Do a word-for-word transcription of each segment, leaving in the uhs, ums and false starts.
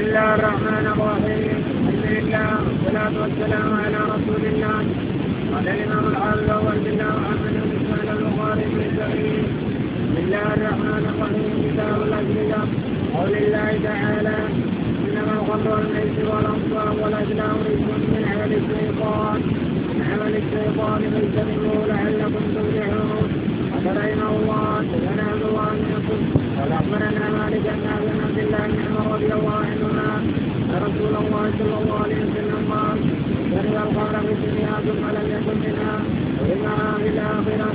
الله الرحمن الرحيم. الحمد لله والصلاة والسلام على رسول الله. قال الإمام الحافظ أبو عبد الله محمد بن إسماعيل البخاري في صحيحه. بسم الله الرحمن الرحيم. كتاب الأجهزة. قول الله تعالى: إنما الخمر والميسر والأنصاب والأزلام رجس من عمل الشيطان من عمل الشيطان فاجتنبوه لعلكم تفلحون. قال رحمه الله: حدثنا عبد الله بن يوسف قال أخبرنا مالك بن عبد الله بن عمر رضي الله عنهما أن رسول الله صلى الله عليه وسلم قال: شرب الخمر في الدنيا ثم لم يكن منها وإنها في الآخرة.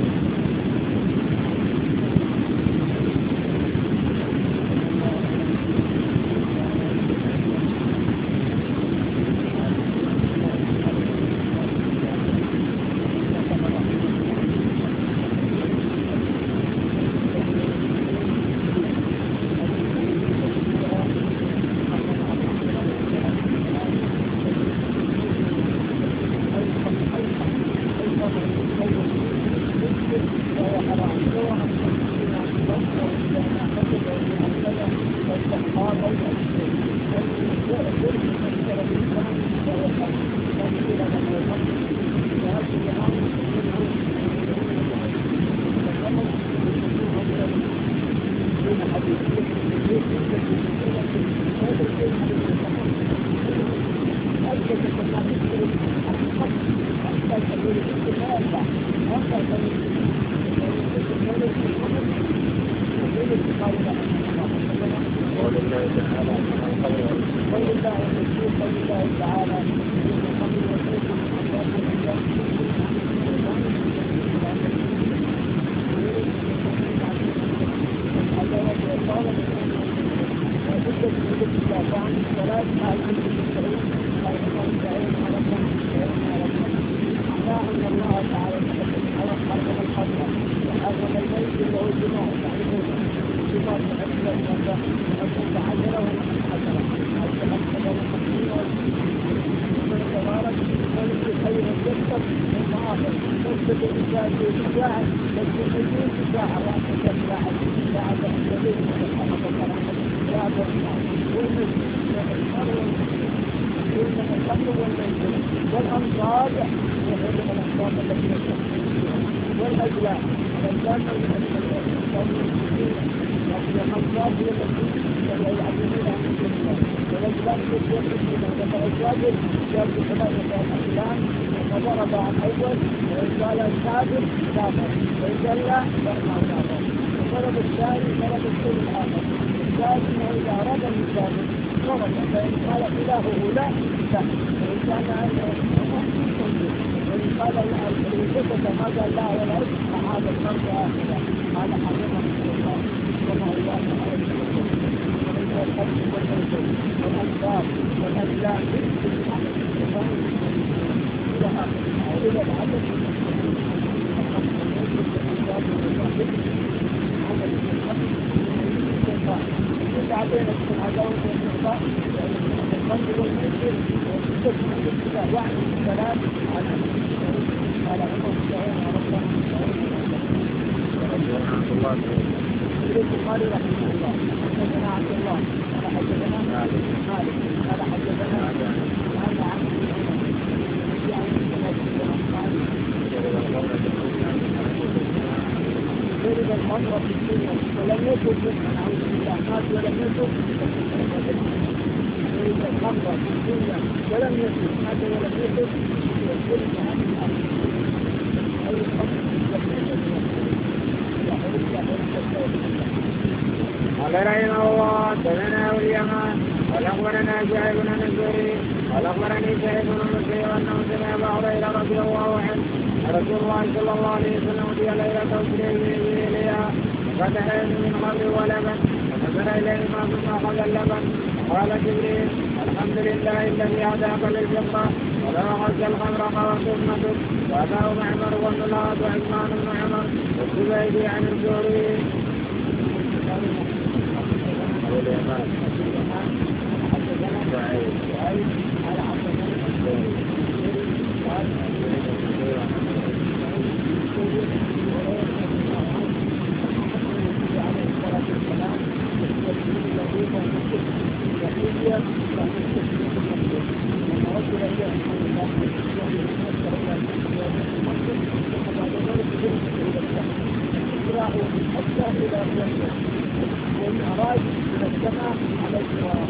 ومن أراد من السماء على الجوار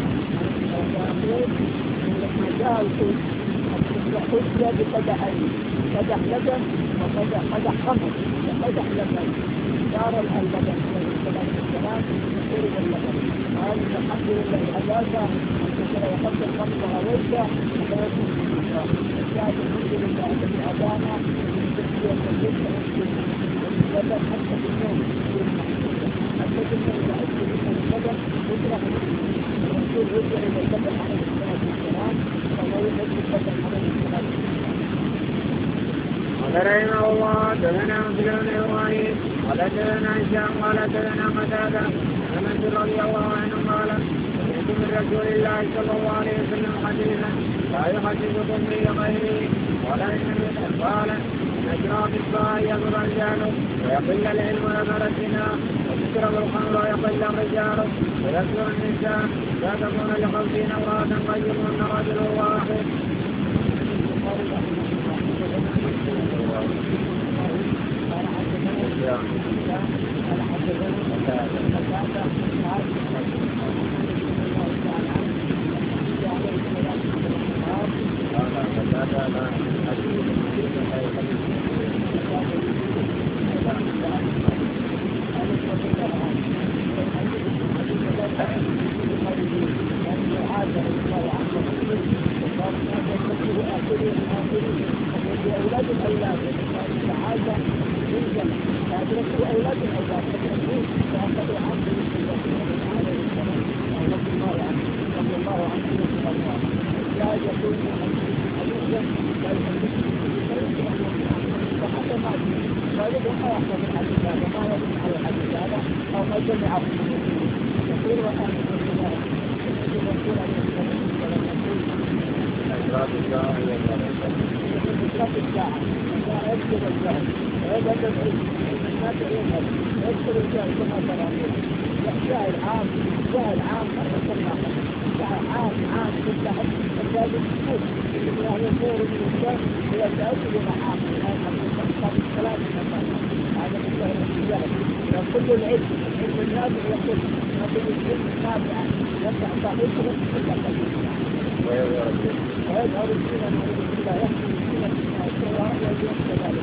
لما جاء الحج الحجة بقدحين قدح لبن وقدح قدح خمر وقدح لبن دار اللبن عليه الصلاة والسلام شرب اللبن قال الحمد لله هذاك أنت وقد الخمر هويته ولا يكون الشاهد الحمد لله الذي هدانا من تسلية الجسم واللبن حتى في النوم حتى في النوم إذا أجل اللبن يطرح الرسول يرجع إلى اللبن عليه الصلاة والسلام فهو يحب اللبن عليه الصلاة والسلام. قال رحمه الله حدثنا مسلم بن ابراهيم قال حدثنا هشام قال حدثنا قتادة عن انس رضي الله عنه قال سمعت من رسول الله صلى الله عليه وسلم حديثا لا يحدثكم به غيره قال ان قال اشراف الساعه يكبر الرجال ويقل العلم ونفر الزنا وتشرب الخمر ويقل الرجال ويكثر النساء لا تكون لخمسين امرأة قيمهن رجل واحد. أولاد الأولاد تعالى ينزل فأدركوا أولاد الأولاد فتأكون فأخذوا عنه عليه السلام رضي الله عنه رضي الله عنه رضي الله لا يكون حديثا لا يكون فحتى ما لا يكون ما يحفظ الحديث هذا ما يكون على الحديث هذا أو ما جمعه يقول وأن الله يقول عليه السلام أشراف الساعة أشراف الساعة يذكر الجهل ويذكر الناس يذهب يذكر الجهل كما ترى جهل عام جهل عام جهل عام عام كل حد الزاد السكوت من أهل النور من الجهل هي تأكل مع عام ثلاث هذا من جهل الجهل كل العلم علم النافع يقول نقول العلم النافع يفتح صحيحه كل ويظهر الدين أن لا يحكم الدين السواء واليوم كذلك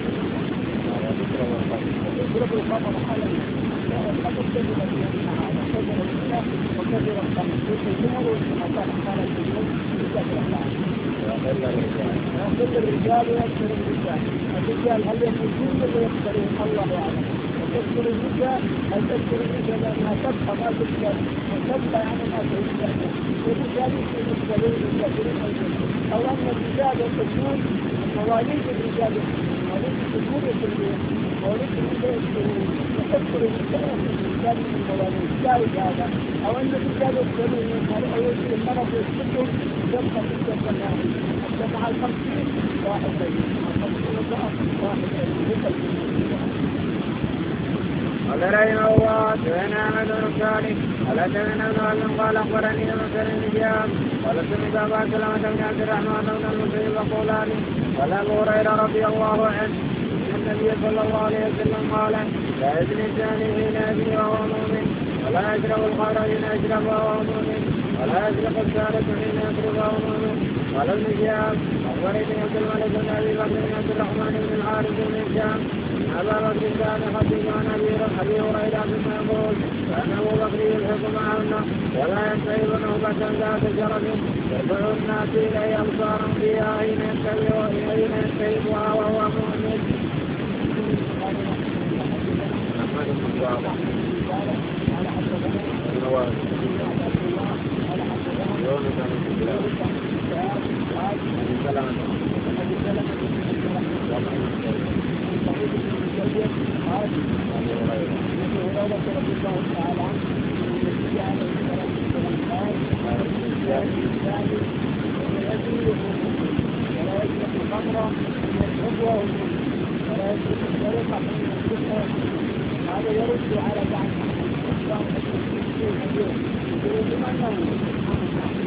يضرب الخمر حالا الخمر كبيرة بأنها وكبر الإله وكبر الخمر يقول والسمطان حالا اليوم يكبر الله ويقول الرجال ويكبر الرجال الرجال هل يكبرون ويكبرون الله أعلم وتذكر النساء هل تذكر النساء لأنها تبقى ما تذكر وتبقى يعني ما تذكر والرجال يذكرون الكافرين أو أن الرجال يكبرون مواليد الرجال مواليد الذكور يكبرون مواليد النساء يكبرون وتذكر النساء الرجال من المواليد ذلك هذا أو أن الرجال يكبرون أو يجري المرض يسكتهم يبقى في الجنة حتى مع الخمسين واحد الخمسين واحد قال رحمه الله حدثنا احمد بن صالح قال حدثنا ابن قال اخبرني مسلم بن شهاب قال سمعت ابا سلمة بن عبد الرحمن بن المسيب يقولان قال ابو هريرة رضي الله عنه ان النبي صلى الله عليه وسلم قال لا يزني الزاني حين يزني وهو مؤمن ولا يشرب الخمر حين يشرب وهو مؤمن ولا يسرق السارق حين يسرق وهو مؤمن. قال ابن شهاب اخبرني عبد الملك بن ابي بكر بن عبد الرحمن بن الحارث بن هشام أبا بكر كان خطيب عن أبي هريرة بما يقول كان أبو بكر يلحق معهن ولا ينتهب نهبة ذات شرف يرفع الناس إليه أبصارا فيها حين ينتهبها وهو مؤمن. هذا يرد على بعض الإسلام الدين اليوم يقولون أنه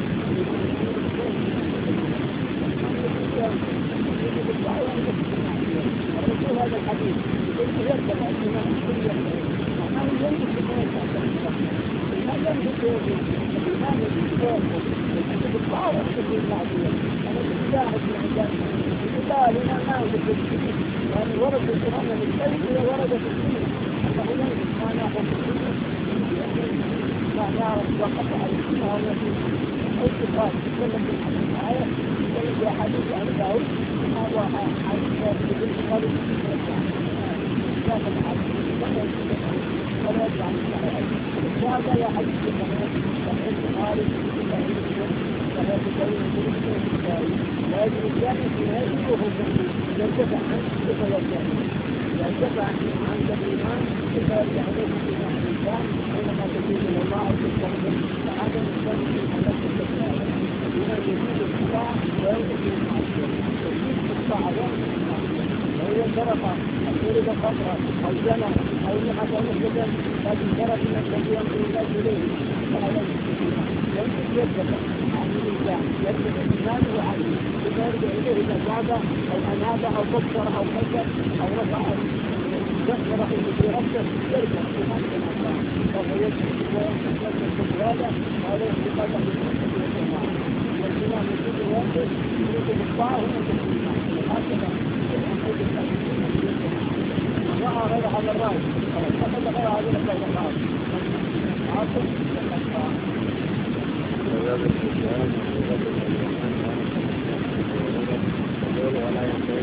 ينفق يحسب الطاعة ويحسب المعصية. أنا بجاهد من عجال لا لنا ما يجب الدين يعني ورد القرآن من الشيء إلى ورد في الدين أنه ينفق ما نأخذ الدين ما نعرف وقف على السنة والتي الاتفاق يتكلم بالحديث الآية يتكلم بأحاديث أهل داود هذا حديث يقول خالد كتاب الحديث ولا يرجع عن الصحيح وهذا يا حديث الحديث صحيح خالد فهذا دليل بالإسلام لا يجب الجانب في هذه وهو يرتفع عنه كيف يرجع يرتفع عن الإيمان كيف يرجع إليه في الإسلام حينما تجيب إلى الله وتستخدم فهذا مستند في حلقة الإسلام بما يزيد الطاعة وينقص المعصية يزيد الطاعة وينقص المعصية وإذا انصرف أو شرب خمرا أو زنى أو نحت مهلكا لكن شرف من الذي ينظر الله إليه فهذا ينقص يرتفع عن الإنسان يرتفع إيمانه عنه ثم يرجع إليه إذا تاب أو أناب أو كفر أو كسر أو رفع ذكر في ربه يرجع في مكة الله فهو يجب وينقص هذا هذا انتقاد بالمسجد والجماعة والإمام يجب الواقع يريد بالطاعة ونقص هكذا رأى غير هذا الرأي فقد غير هذا الرأي عاصم ولا ينتهي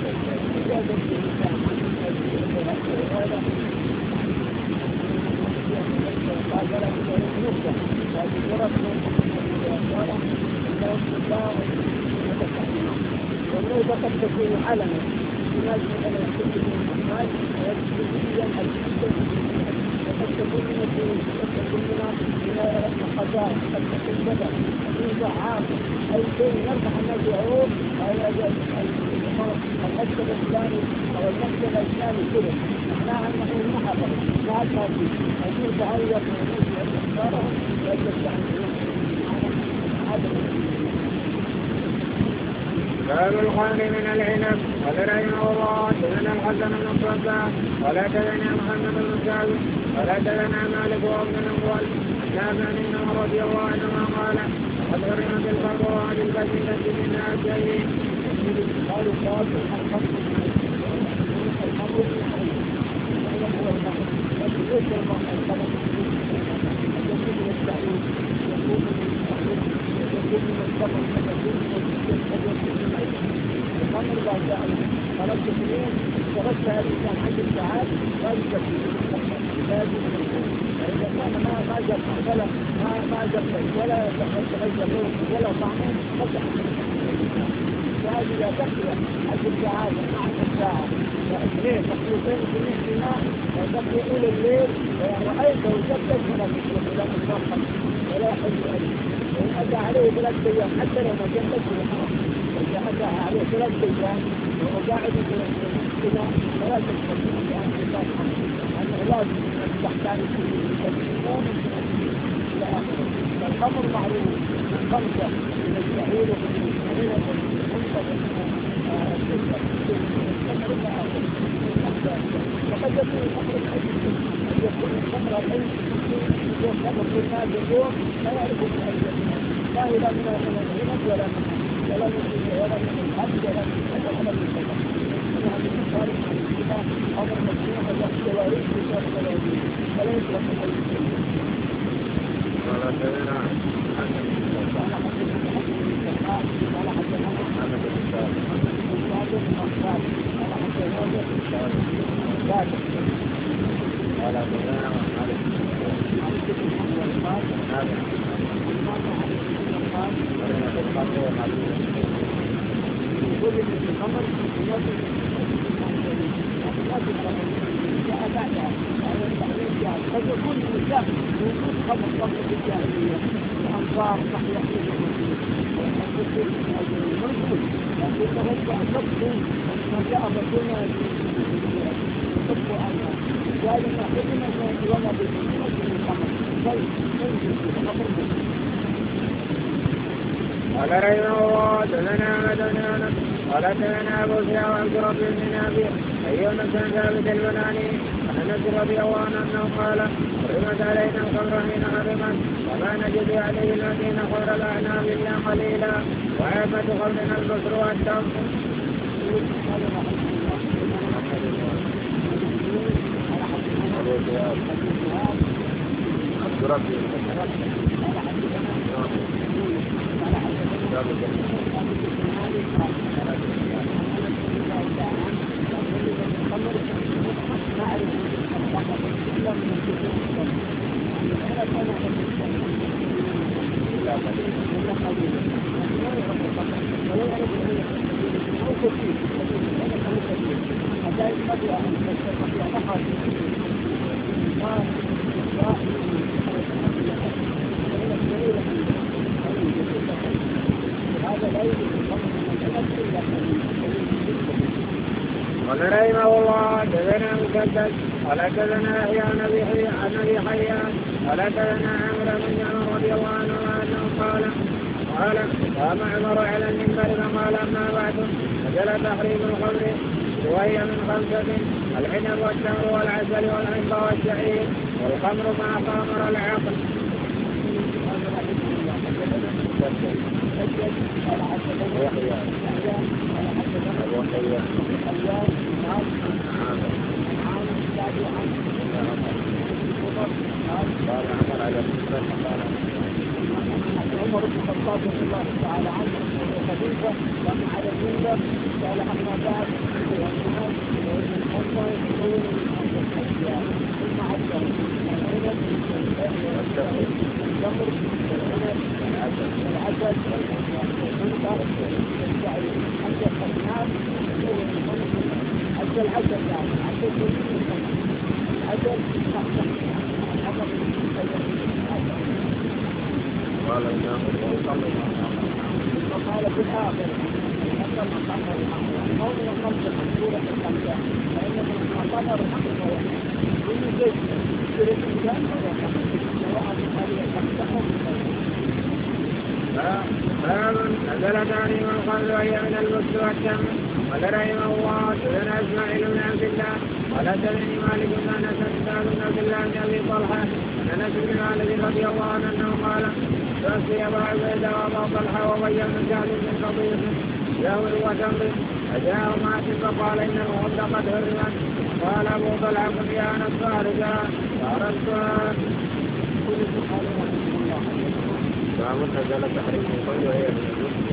والنوبة قد تكون علما الناس مثلا يحتفل بالأعمال ويجب أن وقد تكون من الدين وقد تكون من القضاء قد تكون بدر يوضع عاقل أي شيء يرفع الناس يعود على المكتب الإسلامي أو المكتب الإسلامي كله معناها أنه المحافظ لا تأتي أجير تهيئ من الناس يختارهم ويجب أن باب الخمر من العنب. قال رحمه الله حدثنا الحسن بن الصباح قال حدثنا محمد بن ثابت قال حدثنا مالك وابن نوال نافع بن عمر رضي الله عنهما قال قد حرمت الخمر عن البسيطة من الشيء. قالوا قال الخمر الخمر بعد ذلك ثلاث سنين اشتغلت هذا الإنسان عند الساعات لا يكفي لازم فإذا كان ما ما جاب ولا ما ما جاب ولا تغير ولا طعمه قطع فهذه لا تكفي عند الساعات مع الساعة اثنين تقريبين اثنين سنة وتقري إلى الليل ورأيت وجدت فلا تشرب ولا تشرب ولا يحل عليه وإن أتى عليه ثلاث أيام حتى لو ما جدت الحرام إذا أتى عليه ثلاث أيام وهو قاعد في السنة فلا تشرب لأن الله أنه لازم تحتاج اليوم إلى آخره. فالخمر معروف الخمسة من الشعير ومن الشعير وقد يكون الخمر الحديث قد يكون الخمر الحديث يخمر في الناس اليوم لا يعرف الحديث لا إلى من العنب ولا من ولا من ولا من الحد ولا من الحمل الشباب هذه المصارف عن الاتفاق أمر مجموعة الجواريح بشرط الوزير ولا يطلق الحديث ولا تدرى ولا حتى محمد بن صالح ولا حتى هذا لا تكفي ولا تدرى على كل من الخمر ينظر جاء بعدها على التعليم جاء قد يكون النساء وجود خمر قبل الجاهلية وأنصار صحيح موجود لكنه يتبع نفسه ما جاء رسولنا يحب عنها قال إن حكمنا وما بالمسلم الخمر طيب قال رحمه الله حدثنا أحمد بن أنس قال حدثنا أبو سعيد عبد رب بن نافع أن يونس بن ثابت البناني عن أنس رضي الله عنه أنه قال حرمت علينا الخمر حين حرمت وما نجد عليه الذين خير الأعناب إلا قليلا وعامة خمرنا البصر والتمر. قال رحمه الله حدثنا مسدد قال حدثنا يحيى عن ابي حيان قال حدثنا عمرو بن جابر رضي الله عنه انه قال قال قام عمر على المنبر فقال اما بعد نزل تحريم الخمر وهي من خمسه العنب والتمر والعسل والعنب والشعير والخمر ما خامر العقل. عمر بن الخطاب رضي الله تعالى عنه وخليفه لما على المنبر قال اما بعد والناس وابن الحصى يقول الاشياء ثم عبر العنب والتمر والعنب والعسل والعنب والشعير حتى الناس حتى العسل يعني حتى العسل قال الإمام وقال في الآخر حتى المقامر قول الخمسة مشهورة في الخمسة فإن من المقامر الحقيقة واحدة كل شيء يشترك الإنسان سواء في هذه الخمسة أو في باب نزل تعليم الخمر وهي من البصر والتمر. قال رحمه الله حدثنا اسماعيل بن عبد الله قال حدثني مالك بن انس بن عبد الله بن ابي طلحه عن انس بن مالك رضي الله عنه انه قال توفي ابا عبيده وابا طلحه وابي بن سعد بن قبيص يهود وتمر فجاء مات فقال ان الغد قد حرمت. قال ابو طلحه قل يا انس فارجا فارجتها. باب نزل تحريم الخمر وهي من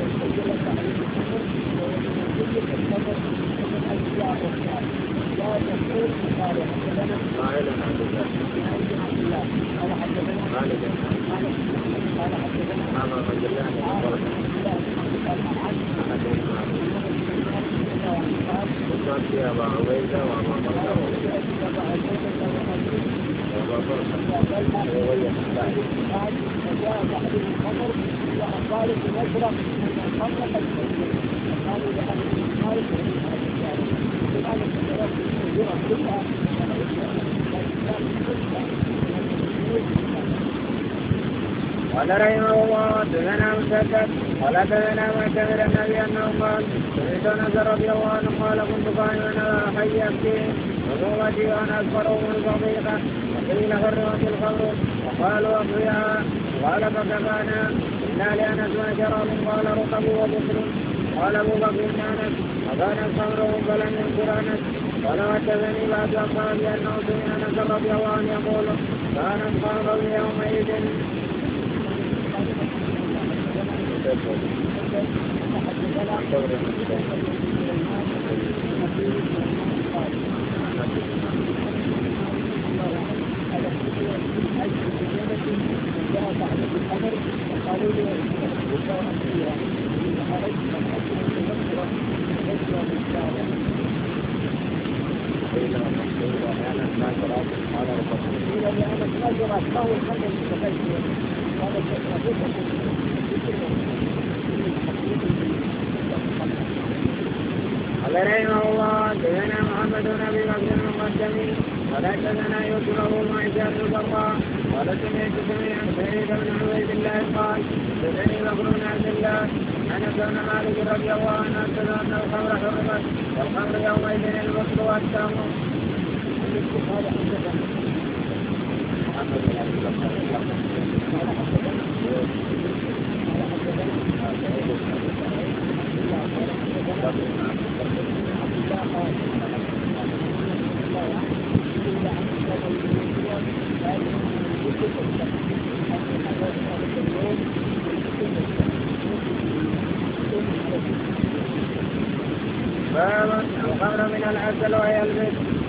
قائل عن الله قال حدثنا مالك قال حدثنا عمرو بن الله قال في ابا عبيده وابا طلحه وجاء بعد الخمر وقال بنشرة من الخمر قد تنزل قالوا لأهل المالك لذلك الشرف الجرى كلها قال رحمه الله حدثنا مسدد قال حدثنا معتمر النبي انه قال سمعت انس رضي الله عنه قال كنت قائما على حي ابكي وضوءتي وانا اكبره من صديقه وقيل حرمت الخمر وقالوا اطفئها قال فكفانا انا لانس ما شراب قال رطب وبكر قال ابو بكر انس وكان الخمر فلم ينكر انس قال حدثني بعد اصحابي انه سمع انس رضي الله عنه يقول كان الخمر يومئذ. قال رحمه الله حدثنا محمد بن ابي بكر المقدمي قال حدثنا يوسف ابو معيشه بن الضراء قال سمعت سميعا سعيد بن عبيد الله قال حدثني بكر بن عبد الله عن ابن مالك رضي الله عنه ان الخمر حرمت والخمر يومئذ البصر والتمر. باب الخمر من العسل وهي البيت